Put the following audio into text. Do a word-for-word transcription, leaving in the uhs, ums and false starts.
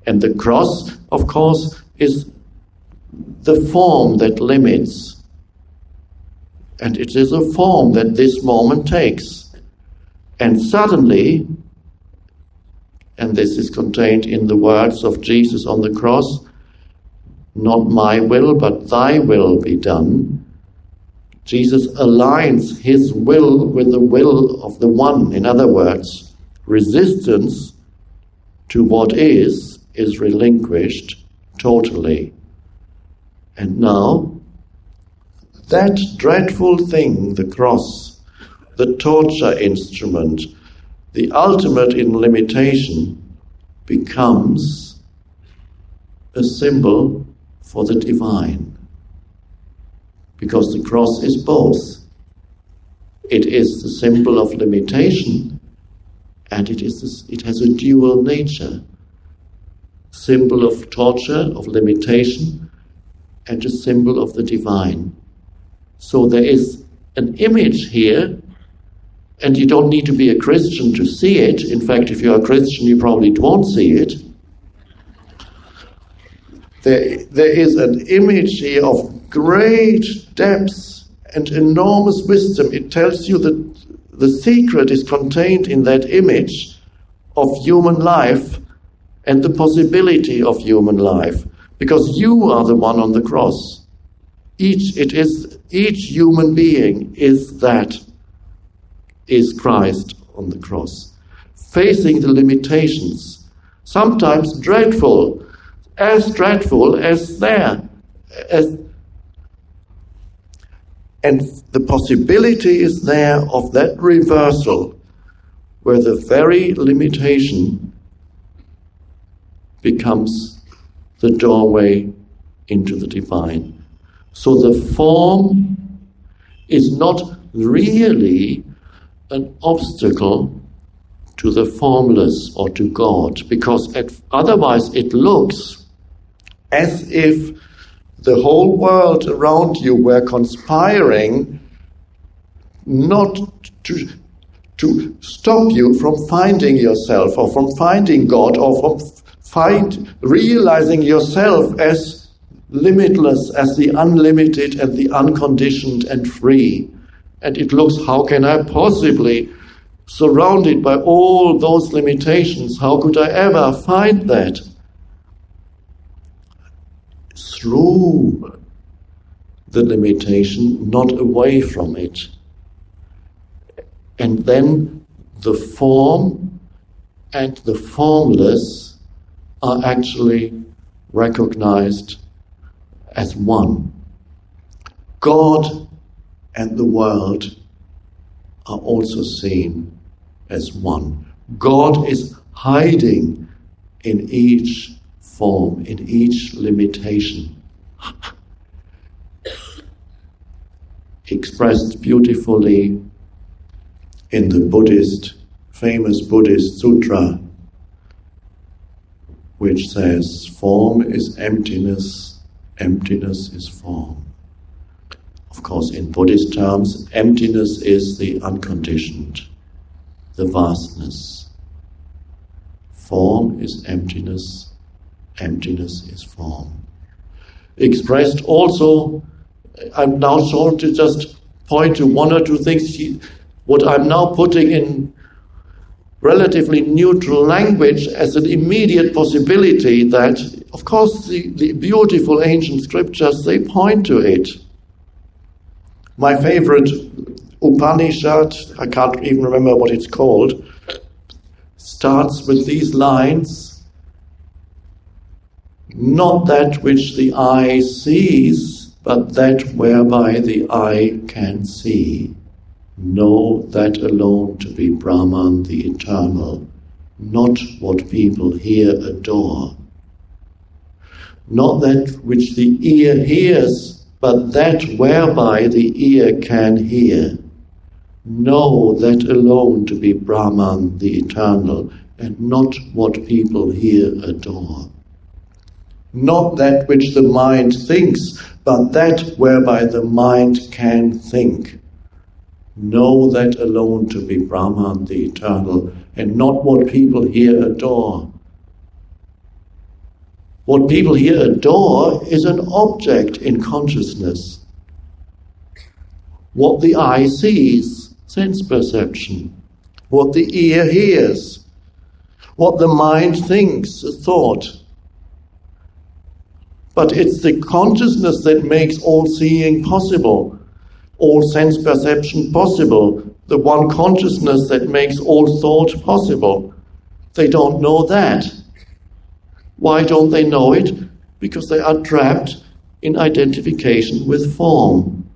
And the cross, of course, is the form that limits. And it is a form that this moment takes. And suddenly, and this is contained in the words of Jesus on the cross, not my will, but thy will be done. Jesus aligns his will with the will of the one. In other words, resistance to what is, is relinquished totally. And now, that dreadful thing, the cross, the torture instrument, the ultimate in limitation, becomes a symbol for the divine. Because the cross is both. It is the symbol of limitation, and it is this, it has a dual nature. Symbol of torture, of limitation, and a symbol of the divine. So there is an image here, and you don't need to be a Christian to see it. In fact, if you're a Christian, you probably won't see it. There, there is an image here of great depth and enormous wisdom. It tells you that the secret is contained in that image of human life and the possibility of human life, because you are the one on the cross. Each it is each human being is that is Christ on the cross, facing the limitations, sometimes dreadful, as dreadful as there, as and the possibility is there of that reversal, where the very limitation becomes the doorway into the divine. So the form is not really an obstacle to the formless or to God, because it, otherwise it looks as if the whole world around you were conspiring not to, to stop you from finding yourself or from finding God or from find realizing yourself as limitless, as the unlimited and the unconditioned and free. And it looks, how can I possibly, surrounded by all those limitations, how could I ever find that? Through the limitation, not away from it. And then the form and the formless are actually recognized as one. God and the world are also seen as one. God is hiding in each form, in each limitation. Expressed beautifully in the Buddhist, famous Buddhist sutra, which says, form is emptiness, emptiness is form. Of course, in Buddhist terms, emptiness is the unconditioned, the vastness. Form is emptiness, emptiness is form. Expressed also, I'm now trying to just point to one or two things. What I'm now putting in relatively neutral language as an immediate possibility that, of course, the, the beautiful ancient scriptures, they point to it. My favorite Upanishad, I can't even remember what it's called, starts with these lines: not that which the eye sees, but that whereby the eye can see. Know that alone to be Brahman, the eternal, not what people here adore. Not that which the ear hears, but that whereby the ear can hear. Know that alone to be Brahman, the eternal, and not what people here adore. Not that which the mind thinks, but that whereby the mind can think. Know that alone to be Brahman, the eternal, and not what people here adore. What people here adore is an object in consciousness. What the eye sees, sense perception. What the ear hears. What the mind thinks, a thought. But it's the consciousness that makes all seeing possible, all sense perception possible, the one consciousness that makes all thought possible. They don't know that. Why don't they know it? Because they are trapped in identification with form.